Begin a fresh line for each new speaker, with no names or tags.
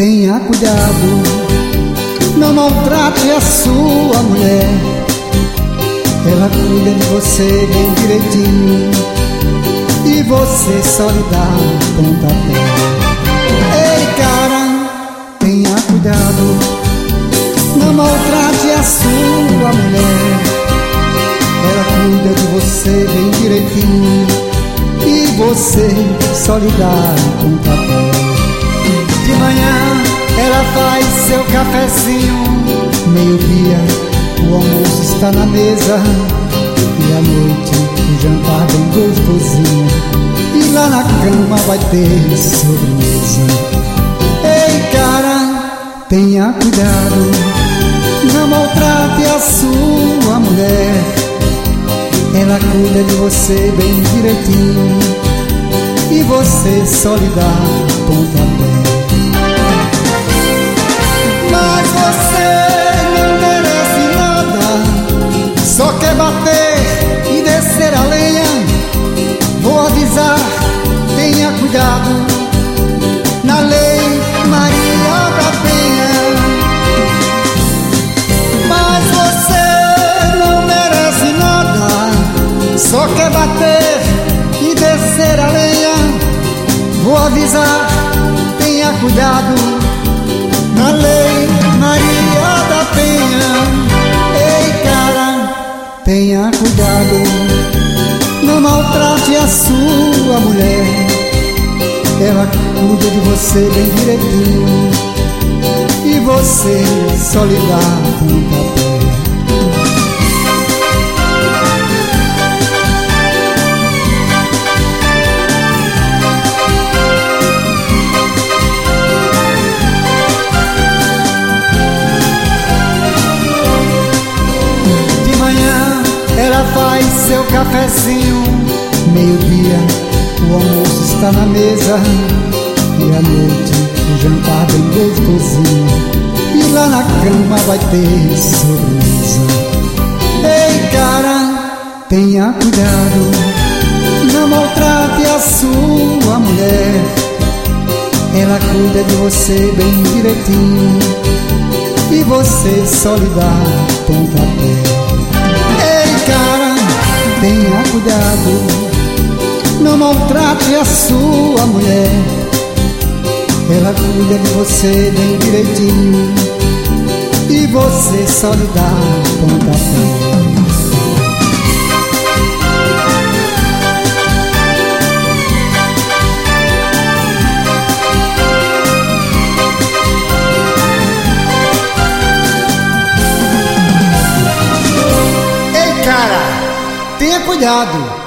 tenha cuidado, não maltrate a sua mulher. Ela cuida de você bem direitinho e você só lhe dá pontapé. Ei, cara, tenha cuidado, não maltrate a sua mulher. Ela cuida de você bem direitinho e você só lhe dá pontapé. De manhã ela faz seu cafezinho, meio-dia o almoço está na mesa e à noite o jantar bem gostosinho, e lá na cama vai ter sobremesa. Ei, cara, tenha cuidado, não maltrate a sua mulher. Ela cuida de você bem direitinho e você só lhe dá pontapé. Mas você não merece nada, só quer bater e descer a lenha. Vou avisar, tenha cuidado, na lei Maria da Penha. Mas você não merece nada, só quer bater e descer a lenha. Vou avisar, tenha cuidado, na lei Maria da Penha. Ei, cara, tenha cuidado, não maltrate a sua mulher. Ela cuida de você bem direitinho e você só lhe dá pontapé. Ela faz seu cafezinho, meio-dia o almoço está na mesa e à noite o jantar bem gostosinho, e lá na cama vai ter sobremesa. Ei, cara, tenha cuidado, não maltrate a sua mulher. Ela cuida de você bem direitinho e você só lhe dá pontapé. Cara, tenha cuidado, não maltrate a sua mulher. Ela cuida de você bem direitinho e você só lhe dá pontapé.
Cara, tenha cuidado,